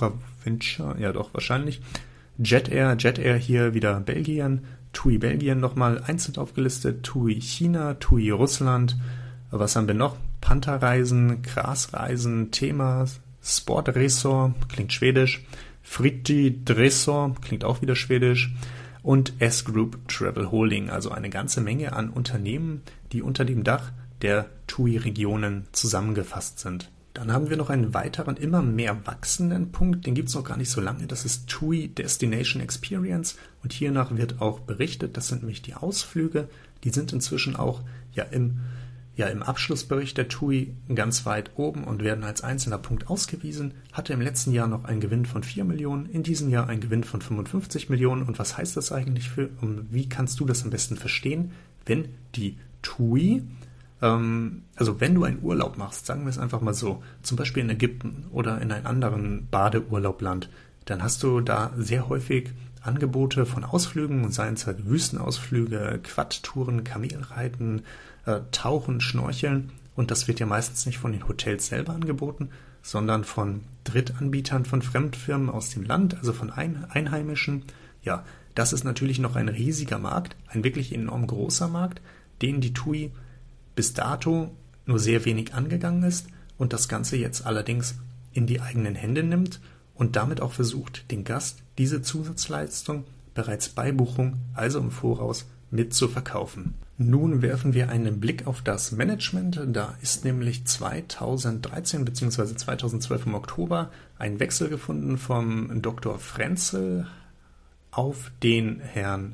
ja doch wahrscheinlich, Jet Air hier wieder Belgien, TUI Belgien nochmal einzeln aufgelistet, TUI China, TUI Russland, was haben wir noch? Panther-Reisen, Gras-Reisen, Thema, Sport-Resort, klingt schwedisch, Fritti Dressor, klingt auch wieder schwedisch und S-Group Travel Holding, also eine ganze Menge an Unternehmen, die unter dem Dach der TUI-Regionen zusammengefasst sind. Dann haben wir noch einen weiteren, immer mehr wachsenden Punkt, den gibt es noch gar nicht so lange, das ist TUI Destination Experience und hiernach wird auch berichtet, das sind nämlich die Ausflüge, die sind inzwischen auch im Abschlussbericht der TUI ganz weit oben und werden als einzelner Punkt ausgewiesen, hatte im letzten Jahr noch einen Gewinn von 4 Millionen, in diesem Jahr einen Gewinn von 55 Millionen und was heißt das eigentlich wie kannst du das am besten verstehen, wenn die TUI also wenn du einen Urlaub machst, sagen wir es einfach mal so, zum Beispiel in Ägypten oder in einem anderen Badeurlaubland, dann hast du da sehr häufig Angebote von Ausflügen, seien es halt Wüstenausflüge, Quad-Touren, Kamelreiten, Tauchen, Schnorcheln und das wird ja meistens nicht von den Hotels selber angeboten, sondern von Drittanbietern, von Fremdfirmen aus dem Land, also von Einheimischen. Ja, das ist natürlich noch ein riesiger Markt, ein wirklich enorm großer Markt, den die TUI bis dato nur sehr wenig angegangen ist und das Ganze jetzt allerdings in die eigenen Hände nimmt und damit auch versucht, den Gast diese Zusatzleistung bereits bei Buchung, also im Voraus, mit zu verkaufen. Nun werfen wir einen Blick auf das Management. Da ist nämlich 2013 bzw. 2012 im Oktober ein Wechsel gefunden vom Dr. Frenzel auf den Herrn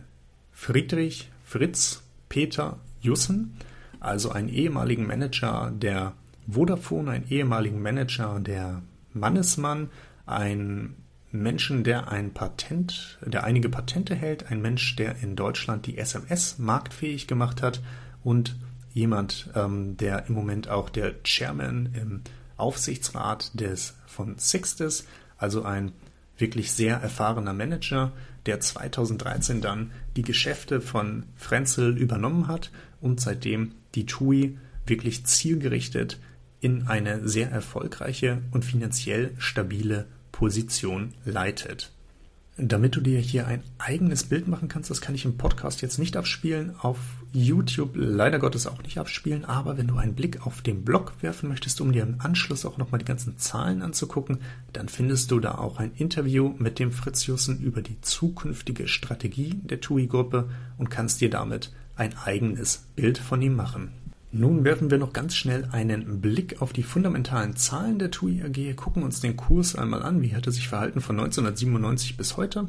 Fritz Peter Jussen, also einen ehemaligen Manager der Vodafone einen ehemaligen Manager der Mannesmann, ein Menschen, der einige Patente hält, ein Mensch, der in Deutschland die SMS marktfähig gemacht hat und jemand, der im Moment auch der Chairman im Aufsichtsrat von Sixt ist, also ein wirklich sehr erfahrener Manager, der 2013 dann die Geschäfte von Frenzel übernommen hat und seitdem die TUI wirklich zielgerichtet in eine sehr erfolgreiche und finanziell stabile Position leitet. Damit du dir hier ein eigenes Bild machen kannst, das kann ich im Podcast jetzt nicht abspielen, auf YouTube leider Gottes auch nicht abspielen, aber wenn du einen Blick auf den Blog werfen möchtest, um dir im Anschluss auch nochmal die ganzen Zahlen anzugucken, dann findest du da auch ein Interview mit dem Fritz Jussen über die zukünftige Strategie der TUI-Gruppe und kannst dir damit ein eigenes Bild von ihm machen. Nun werfen wir noch ganz schnell einen Blick auf die fundamentalen Zahlen der TUI AG, gucken uns den Kurs einmal an, wie hat er sich verhalten von 1997 bis heute.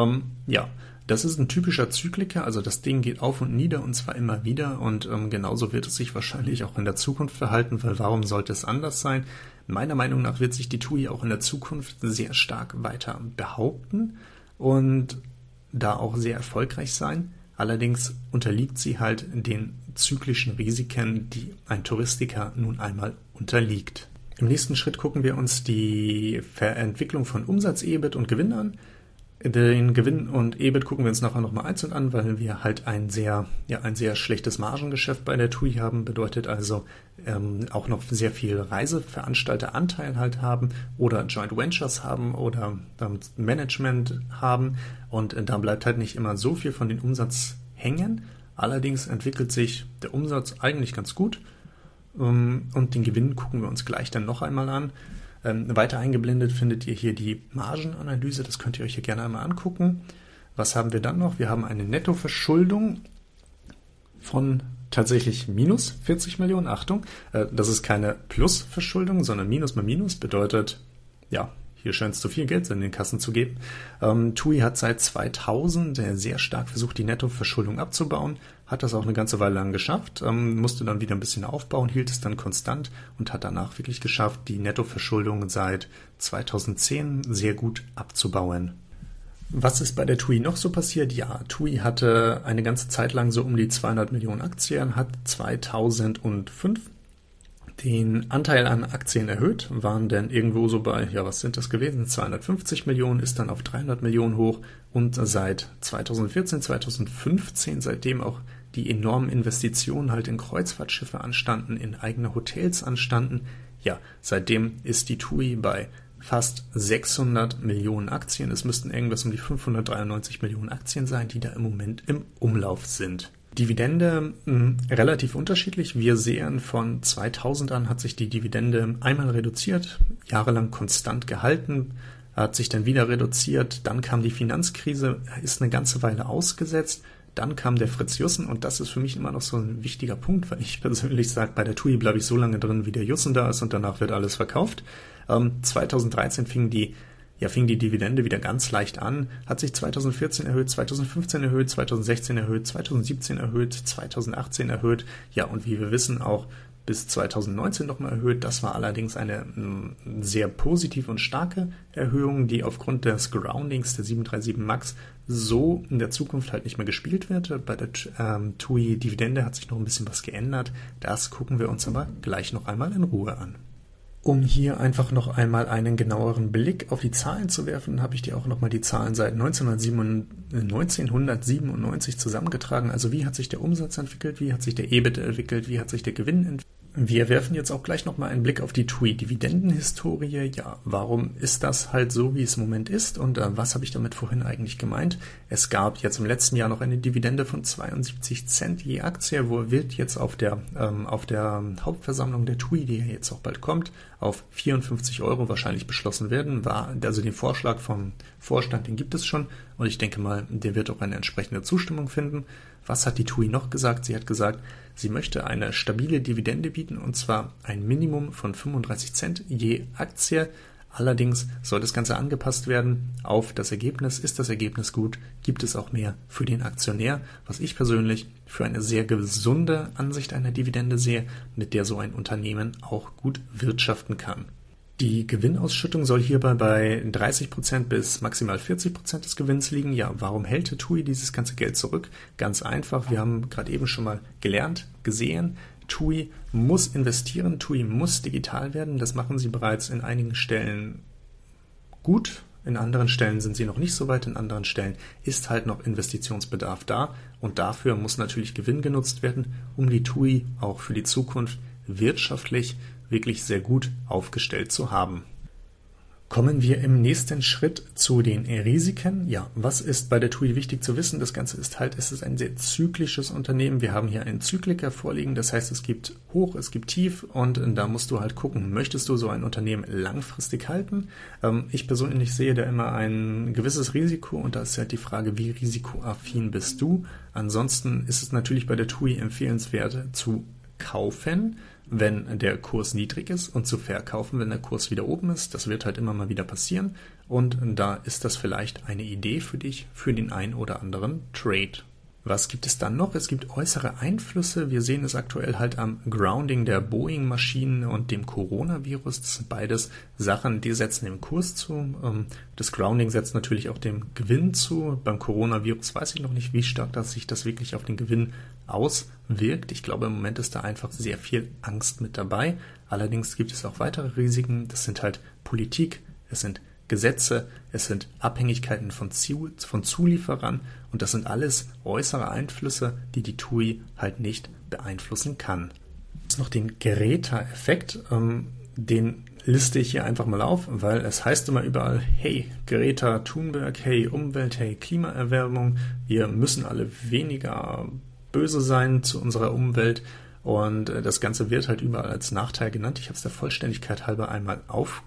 Das ist ein typischer Zykliker, also das Ding geht auf und nieder und zwar immer wieder und genauso wird es sich wahrscheinlich auch in der Zukunft verhalten, weil warum sollte es anders sein? Meiner Meinung nach wird sich die TUI auch in der Zukunft sehr stark weiter behaupten und da auch sehr erfolgreich sein. Allerdings unterliegt sie halt den zyklischen Risiken, die ein Touristiker nun einmal unterliegt. Im nächsten Schritt gucken wir uns die Entwicklung von Umsatz, EBIT und Gewinn an. Den Gewinn und EBIT gucken wir uns nachher nochmal einzeln an, weil wir halt ein sehr schlechtes Margengeschäft bei der TUI haben, bedeutet also auch noch sehr viel Reiseveranstalteranteil halt haben oder Joint Ventures haben oder Management haben und da bleibt halt nicht immer so viel von den Umsatz hängen. Allerdings entwickelt sich der Umsatz eigentlich ganz gut und den Gewinn gucken wir uns gleich dann noch einmal an. Weiter eingeblendet findet ihr hier die Margenanalyse, das könnt ihr euch hier gerne einmal angucken. Was haben wir dann noch? Wir haben eine Nettoverschuldung von tatsächlich minus 40 Millionen. Achtung, das ist keine Plusverschuldung, sondern Minus mal Minus bedeutet, ja, hier scheint es zu viel Geld in den Kassen zu geben. TUI hat seit 2000 sehr stark versucht, die Nettoverschuldung abzubauen, hat das auch eine ganze Weile lang geschafft, musste dann wieder ein bisschen aufbauen, hielt es dann konstant und hat danach wirklich geschafft, die Nettoverschuldung seit 2010 sehr gut abzubauen. Was ist bei der TUI noch so passiert? Ja, TUI hatte eine ganze Zeit lang so um die 200 Millionen Aktien, hat 2005 den Anteil an Aktien erhöht, waren dann irgendwo so bei, was sind das gewesen? 250 Millionen, ist dann auf 300 Millionen hoch und seit 2014, 2015, seitdem auch die enormen Investitionen halt in Kreuzfahrtschiffe anstanden, in eigene Hotels anstanden, seitdem ist die TUI bei fast 600 Millionen Aktien. Es müssten irgendwas um die 593 Millionen Aktien sein, die da im Moment im Umlauf sind. Dividende relativ unterschiedlich. Wir sehen, von 2000 an hat sich die Dividende einmal reduziert, jahrelang konstant gehalten, hat sich dann wieder reduziert, dann kam die Finanzkrise, ist eine ganze Weile ausgesetzt, dann kam der Fritz Jussen und das ist für mich immer noch so ein wichtiger Punkt, weil ich persönlich sage, bei der TUI bleibe ich so lange drin, wie der Jussen da ist und danach wird alles verkauft. 2013 fing die Dividende wieder ganz leicht an, hat sich 2014 erhöht, 2015 erhöht, 2016 erhöht, 2017 erhöht, 2018 erhöht, und wie wir wissen auch bis 2019 nochmal erhöht. Das war allerdings eine sehr positive und starke Erhöhung, die aufgrund des Groundings der 737 MAX so in der Zukunft halt nicht mehr gespielt wird. Bei der TUI-Dividende hat sich noch ein bisschen was geändert. Das gucken wir uns aber gleich noch einmal in Ruhe an. Um hier einfach noch einmal einen genaueren Blick auf die Zahlen zu werfen, habe ich dir auch nochmal die Zahlen seit 1997 zusammengetragen. Also wie hat sich der Umsatz entwickelt, wie hat sich der EBIT entwickelt, wie hat sich der Gewinn entwickelt. Wir werfen jetzt auch gleich nochmal einen Blick auf die TUI-Dividendenhistorie. Warum ist das halt so, wie es im Moment ist und was habe ich damit vorhin eigentlich gemeint? Es gab jetzt im letzten Jahr noch eine Dividende von 72 Cent je Aktie, wird jetzt auf der Hauptversammlung der TUI, die ja jetzt auch bald kommt, auf 54 € wahrscheinlich beschlossen werden. Also den Vorschlag vom Vorstand, den gibt es schon und ich denke mal, der wird auch eine entsprechende Zustimmung finden. Was hat die TUI noch gesagt? Sie hat gesagt, sie möchte eine stabile Dividende bieten und zwar ein Minimum von 35 Cent je Aktie. Allerdings soll das Ganze angepasst werden auf das Ergebnis. Ist das Ergebnis gut, gibt es auch mehr für den Aktionär, was ich persönlich für eine sehr gesunde Ansicht einer Dividende sehe, mit der so ein Unternehmen auch gut wirtschaften kann. Die Gewinnausschüttung soll hierbei bei 30% bis maximal 40% des Gewinns liegen. Ja, warum hält TUI dieses ganze Geld zurück? Ganz einfach, wir haben gerade eben schon mal gesehen, TUI muss investieren, TUI muss digital werden. Das machen sie bereits in einigen Stellen gut. In anderen Stellen sind sie noch nicht so weit, in anderen Stellen ist halt noch Investitionsbedarf da. Und dafür muss natürlich Gewinn genutzt werden, um die TUI auch für die Zukunft wirtschaftlich wirklich sehr gut aufgestellt zu haben. Kommen wir im nächsten Schritt zu den Risiken. Ja, was ist bei der TUI wichtig zu wissen? Das Ganze ist halt, es ist ein sehr zyklisches Unternehmen. Wir haben hier einen Zykliker vorliegen, das heißt, es gibt Hoch, es gibt Tief und da musst du halt gucken, möchtest du so ein Unternehmen langfristig halten? Ich persönlich sehe da immer ein gewisses Risiko und da ist halt die Frage, wie risikoaffin bist du? Ansonsten ist es natürlich bei der TUI empfehlenswert zu kaufen, wenn der Kurs niedrig ist und zu verkaufen, wenn der Kurs wieder oben ist. Das wird halt immer mal wieder passieren und da ist das vielleicht eine Idee für dich, für den ein oder anderen Trade. Was gibt es dann noch? Es gibt äußere Einflüsse. Wir sehen es aktuell halt am Grounding der Boeing-Maschinen und dem Coronavirus. Das sind beides Sachen, die setzen dem Kurs zu. Das Grounding setzt natürlich auch dem Gewinn zu. Beim Coronavirus weiß ich noch nicht, wie stark sich das wirklich auf den Gewinn auswirkt. Ich glaube, im Moment ist da einfach sehr viel Angst mit dabei. Allerdings gibt es auch weitere Risiken. Das sind halt Politik, es sind Gesetze, es sind Abhängigkeiten von Zulieferern und das sind alles äußere Einflüsse, die die TUI halt nicht beeinflussen kann. Jetzt noch den Greta-Effekt, den liste ich hier einfach mal auf, weil es heißt immer überall, hey Greta Thunberg, hey Umwelt, hey Klimaerwärmung, wir müssen alle weniger böse sein zu unserer Umwelt und das Ganze wird halt überall als Nachteil genannt. Ich habe es der Vollständigkeit halber einmal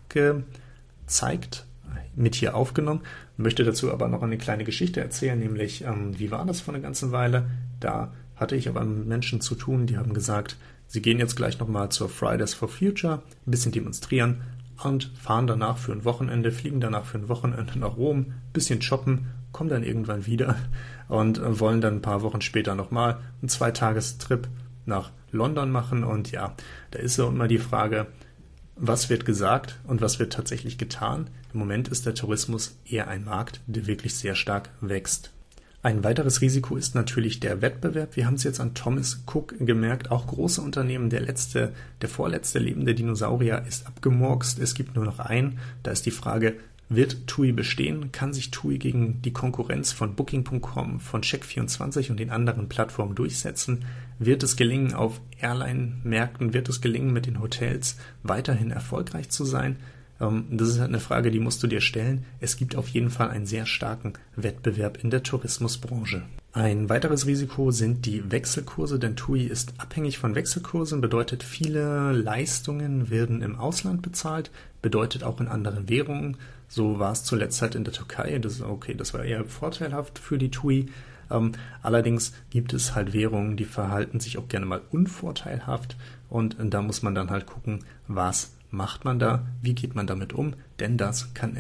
aufgezeigt, mit hier aufgenommen, möchte dazu aber noch eine kleine Geschichte erzählen, nämlich wie war das vor einer ganzen Weile? Da hatte ich aber mit Menschen zu tun, die haben gesagt, sie gehen jetzt gleich nochmal zur Fridays for Future, ein bisschen demonstrieren und fahren danach für ein Wochenende, fliegen danach für ein Wochenende nach Rom, ein bisschen shoppen, kommen dann irgendwann wieder und wollen dann ein paar Wochen später nochmal einen 2-Tagestrip nach London machen und ja, da ist so immer die Frage, was wird gesagt und was wird tatsächlich getan? Im Moment ist der Tourismus eher ein Markt, der wirklich sehr stark wächst. Ein weiteres Risiko ist natürlich der Wettbewerb. Wir haben es jetzt an Thomas Cook gemerkt, auch große Unternehmen, der vorletzte lebende Dinosaurier ist abgemurkst, es gibt nur noch einen. Da ist die Frage, wird TUI bestehen? Kann sich TUI gegen die Konkurrenz von Booking.com, von Check24 und den anderen Plattformen durchsetzen? Wird es gelingen, auf Airline-Märkten, wird es gelingen, mit den Hotels weiterhin erfolgreich zu sein? Das ist halt eine Frage, die musst du dir stellen. Es gibt auf jeden Fall einen sehr starken Wettbewerb in der Tourismusbranche. Ein weiteres Risiko sind die Wechselkurse, denn TUI ist abhängig von Wechselkursen, bedeutet, viele Leistungen werden im Ausland bezahlt, bedeutet auch in anderen Währungen. So war es zuletzt halt in der Türkei. Das war eher vorteilhaft für die TUI. Allerdings gibt es halt Währungen, die verhalten sich auch gerne mal unvorteilhaft und da muss man dann halt gucken, was macht man da, wie geht man damit um, denn das kann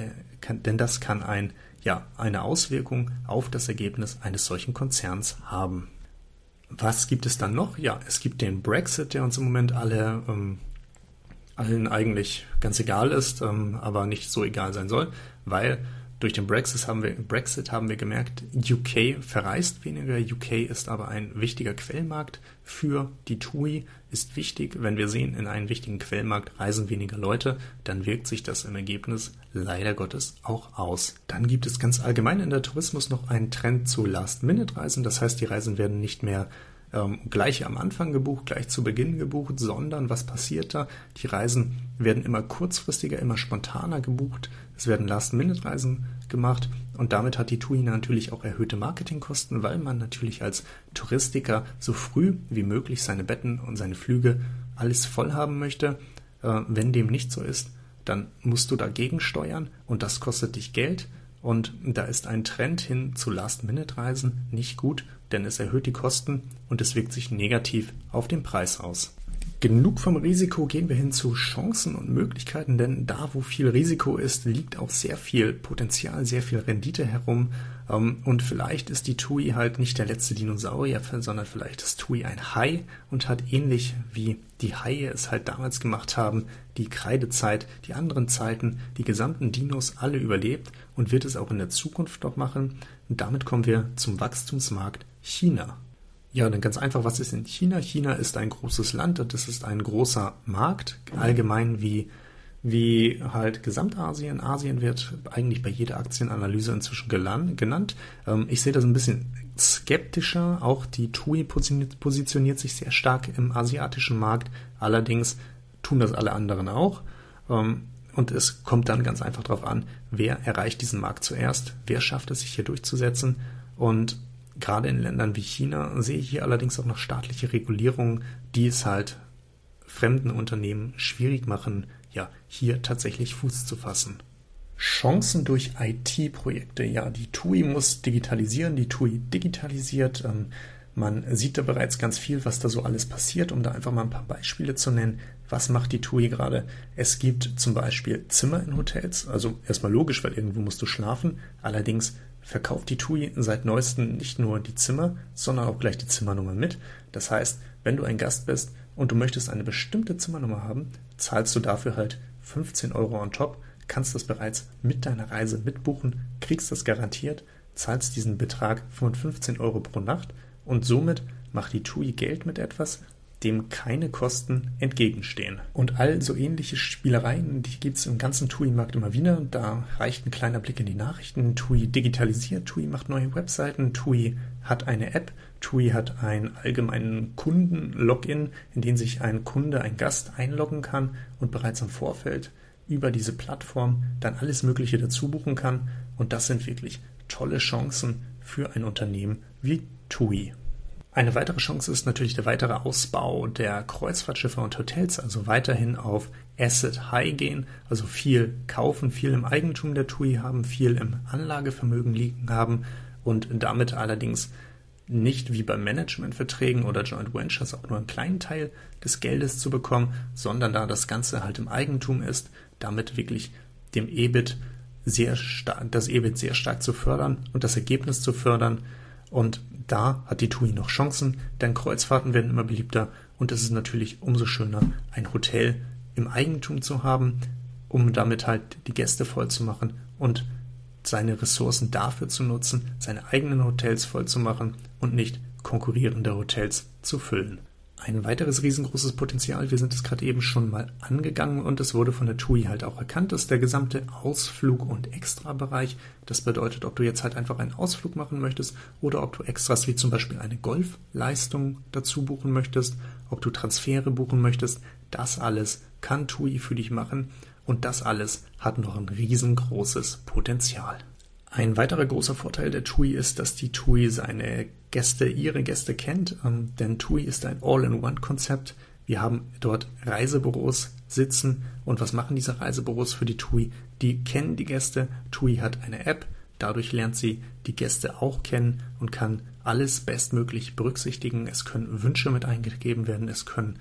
eine Auswirkung auf das Ergebnis eines solchen Konzerns haben. Was gibt es dann noch? Ja, es gibt den Brexit, der uns im Moment allen eigentlich ganz egal ist, aber nicht so egal sein soll, weil durch den Brexit haben wir gemerkt, UK verreist weniger, UK ist aber ein wichtiger Quellmarkt für die TUI, ist wichtig, wenn wir sehen, in einen wichtigen Quellmarkt reisen weniger Leute, dann wirkt sich das im Ergebnis leider Gottes auch aus. Dann gibt es ganz allgemein in der Tourismus noch einen Trend zu Last-Minute-Reisen, das heißt, die Reisen werden nicht mehr gleich am Anfang gebucht, gleich zu Beginn gebucht, sondern was passiert da? Die Reisen werden immer kurzfristiger, immer spontaner gebucht. Es werden Last-Minute-Reisen gemacht und damit hat die TUI natürlich auch erhöhte Marketingkosten, weil man natürlich als Touristiker so früh wie möglich seine Betten und seine Flüge alles voll haben möchte. Wenn dem nicht so ist, dann musst du dagegen steuern und das kostet dich Geld. Und da ist ein Trend hin zu Last-Minute-Reisen nicht gut, denn es erhöht die Kosten und es wirkt sich negativ auf den Preis aus. Genug vom Risiko, gehen wir hin zu Chancen und Möglichkeiten, denn da, wo viel Risiko ist, liegt auch sehr viel Potenzial, sehr viel Rendite herum. Und vielleicht ist die TUI halt nicht der letzte Dinosaurier, sondern vielleicht ist TUI ein Hai und hat ähnlich wie die Haie es halt damals gemacht haben, die Kreidezeit, die anderen Zeiten, die gesamten Dinos alle überlebt und wird es auch in der Zukunft noch machen. Und damit kommen wir zum Wachstumsmarkt China. Ja, dann ganz einfach, was ist in China? China ist ein großes Land und es ist ein großer Markt, allgemein wie halt Gesamtasien. Asien wird eigentlich bei jeder Aktienanalyse inzwischen genannt. Ich sehe das ein bisschen skeptischer. Auch die TUI positioniert sich sehr stark im asiatischen Markt. Allerdings tun das alle anderen auch. Und es kommt dann ganz einfach darauf an, wer erreicht diesen Markt zuerst, wer schafft es, sich hier durchzusetzen. Und gerade in Ländern wie China sehe ich hier allerdings auch noch staatliche Regulierungen, die es halt fremden Unternehmen schwierig machen, ja, hier tatsächlich Fuß zu fassen. Chancen durch IT-Projekte. Ja, die TUI muss digitalisieren, die TUI digitalisiert. Man sieht da bereits ganz viel, was da so alles passiert, um da einfach mal ein paar Beispiele zu nennen. Was macht die TUI gerade? Es gibt zum Beispiel Zimmer in Hotels, also erstmal logisch, weil irgendwo musst du schlafen. Allerdings verkauft die TUI seit neuestem nicht nur die Zimmer, sondern auch gleich die Zimmernummer mit. Das heißt, wenn du ein Gast bist und du möchtest eine bestimmte Zimmernummer haben, zahlst du dafür halt 15 Euro on top, kannst das bereits mit deiner Reise mitbuchen, kriegst das garantiert, zahlst diesen Betrag von 15 Euro pro Nacht und somit macht die TUI Geld mit etwas, dem keine Kosten entgegenstehen. Und all so ähnliche Spielereien, die gibt es im ganzen TUI-Markt immer wieder. Da reicht ein kleiner Blick in die Nachrichten. TUI digitalisiert, TUI macht neue Webseiten, TUI hat eine App, TUI hat einen allgemeinen Kunden-Login, in den sich ein Kunde, ein Gast einloggen kann und bereits im Vorfeld über diese Plattform dann alles Mögliche dazu buchen kann. Und das sind wirklich tolle Chancen für ein Unternehmen wie TUI. Eine weitere Chance ist natürlich der weitere Ausbau der Kreuzfahrtschiffe und Hotels, also weiterhin auf Asset High gehen, also viel kaufen, viel im Eigentum der TUI haben, viel im Anlagevermögen liegen haben und damit allerdings nicht wie bei Managementverträgen oder Joint Ventures auch nur einen kleinen Teil des Geldes zu bekommen, sondern da das Ganze halt im Eigentum ist, damit wirklich dem EBIT das EBIT sehr stark zu fördern und das Ergebnis zu fördern. Und da hat die TUI noch Chancen, denn Kreuzfahrten werden immer beliebter und es ist natürlich umso schöner, ein Hotel im Eigentum zu haben, um damit halt die Gäste voll zu machen und seine Ressourcen dafür zu nutzen, seine eigenen Hotels voll zu machen und nicht konkurrierende Hotels zu füllen. Ein weiteres riesengroßes Potenzial, wir sind es gerade eben schon mal angegangen und es wurde von der TUI halt auch erkannt, ist der gesamte Ausflug- und Extrabereich. Das bedeutet, ob du jetzt halt einfach einen Ausflug machen möchtest oder ob du Extras wie zum Beispiel eine Golfleistung dazu buchen möchtest, ob du Transfere buchen möchtest, das alles kann TUI für dich machen und das alles hat noch ein riesengroßes Potenzial. Ein weiterer großer Vorteil der TUI ist, dass die TUI ihre Gäste kennt, denn TUI ist ein All-in-One-Konzept. Wir haben dort Reisebüros sitzen und was machen diese Reisebüros für die TUI? Die kennen die Gäste, TUI hat eine App, dadurch lernt sie die Gäste auch kennen und kann alles bestmöglich berücksichtigen. Es können Wünsche mit eingegeben werden, es kann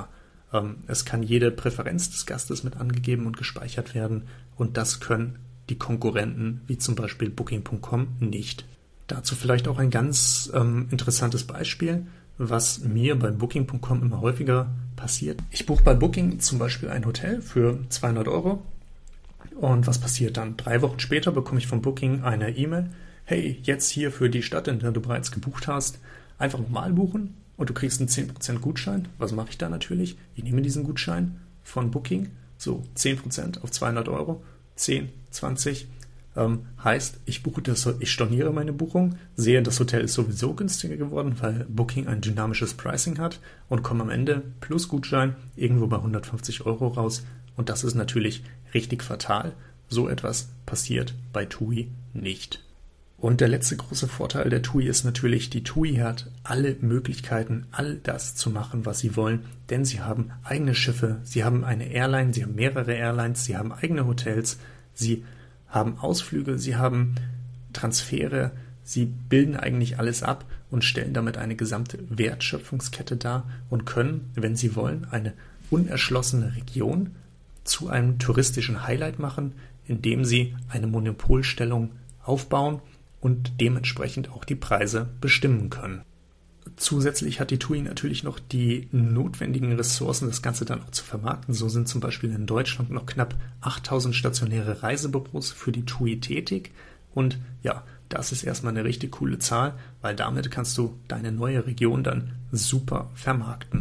jede Präferenz des Gastes mit angegeben und gespeichert werden und das können die Konkurrenten, wie zum Beispiel Booking.com, nicht. Dazu vielleicht auch ein ganz interessantes Beispiel, was mir bei Booking.com immer häufiger passiert. Ich buche bei Booking zum Beispiel ein Hotel für 200 Euro und was passiert dann? 3 Wochen später bekomme ich von Booking eine E-Mail, hey, jetzt hier für die Stadt, in der du bereits gebucht hast, einfach nochmal buchen und du kriegst einen 10% Gutschein. Was mache ich da natürlich? Ich nehme diesen Gutschein von Booking, so 10% auf 200 Euro, 10, 20, heißt, ich storniere meine Buchung, sehe, das Hotel ist sowieso günstiger geworden, weil Booking ein dynamisches Pricing hat und komme am Ende plus Gutschein irgendwo bei 150 Euro raus und das ist natürlich richtig fatal. So etwas passiert bei TUI nicht. Und der letzte große Vorteil der TUI ist natürlich, die TUI hat alle Möglichkeiten, all das zu machen, was sie wollen, denn sie haben eigene Schiffe, sie haben eine Airline, sie haben mehrere Airlines, sie haben eigene Hotels, sie haben Ausflüge, sie haben Transfere, sie bilden eigentlich alles ab und stellen damit eine gesamte Wertschöpfungskette dar und können, wenn sie wollen, eine unerschlossene Region zu einem touristischen Highlight machen, indem sie eine Monopolstellung aufbauen und dementsprechend auch die Preise bestimmen können. Zusätzlich hat die TUI natürlich noch die notwendigen Ressourcen, das Ganze dann auch zu vermarkten. So sind zum Beispiel in Deutschland noch knapp 8000 stationäre Reisebüros für die TUI tätig. Und ja, das ist erstmal eine richtig coole Zahl, weil damit kannst du deine neue Region dann super vermarkten.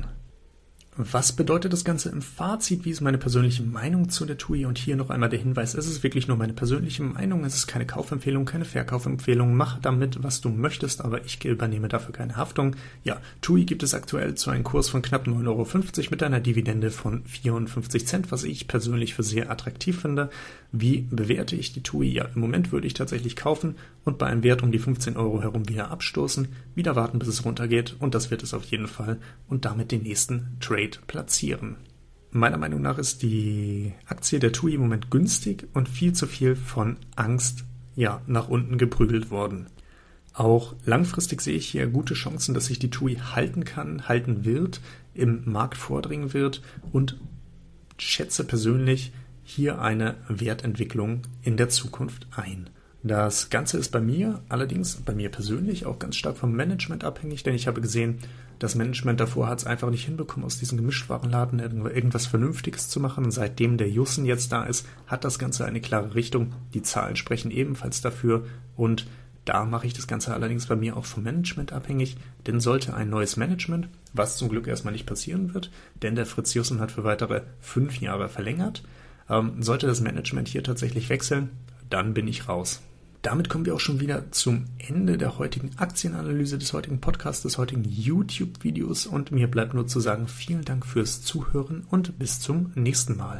Was bedeutet das Ganze im Fazit? Wie ist meine persönliche Meinung zu der TUI? Und hier noch einmal der Hinweis, es ist wirklich nur meine persönliche Meinung, es ist keine Kaufempfehlung, keine Verkaufempfehlung. Mach damit, was du möchtest, aber ich übernehme dafür keine Haftung. Ja, TUI gibt es aktuell zu einem Kurs von knapp 9,50 € mit einer Dividende von 54 Cent, was ich persönlich für sehr attraktiv finde. Wie bewerte ich die TUI? Ja, im Moment würde ich tatsächlich kaufen und bei einem Wert um die 15 € herum wieder abstoßen, wieder warten, bis es runtergeht, und das wird es auf jeden Fall, und damit den nächsten Trade platzieren. Meiner Meinung nach ist die Aktie der TUI im Moment günstig und viel zu viel von Angst nach unten geprügelt worden. Auch langfristig sehe ich hier gute Chancen, dass sich die TUI halten wird, im Markt vordringen wird und schätze persönlich hier eine Wertentwicklung in der Zukunft ein. Das Ganze ist bei mir persönlich auch ganz stark vom Management abhängig, denn ich habe gesehen, das Management davor hat es einfach nicht hinbekommen, aus diesem Gemischtwarenladen irgendwas Vernünftiges zu machen. Und seitdem der Jussen jetzt da ist, hat das Ganze eine klare Richtung. Die Zahlen sprechen ebenfalls dafür und da mache ich das Ganze allerdings bei mir auch vom Management abhängig, denn sollte ein neues Management, was zum Glück erstmal nicht passieren wird, denn der Fritz Jussen hat für weitere 5 Jahre verlängert, sollte das Management hier tatsächlich wechseln, dann bin ich raus. Damit kommen wir auch schon wieder zum Ende der heutigen Aktienanalyse, des heutigen Podcasts, des heutigen YouTube-Videos, und mir bleibt nur zu sagen, vielen Dank fürs Zuhören und bis zum nächsten Mal.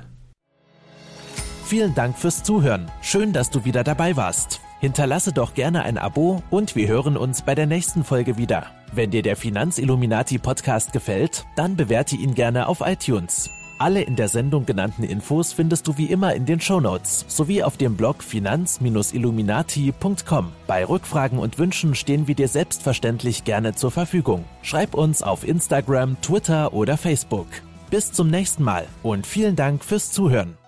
Vielen Dank fürs Zuhören. Schön, dass du wieder dabei warst. Hinterlasse doch gerne ein Abo und wir hören uns bei der nächsten Folge wieder. Wenn dir der Finanzilluminati-Podcast gefällt, dann bewerte ihn gerne auf iTunes. Alle in der Sendung genannten Infos findest du wie immer in den Shownotes sowie auf dem Blog finanz-illuminati.com. Bei Rückfragen und Wünschen stehen wir dir selbstverständlich gerne zur Verfügung. Schreib uns auf Instagram, Twitter oder Facebook. Bis zum nächsten Mal und vielen Dank fürs Zuhören.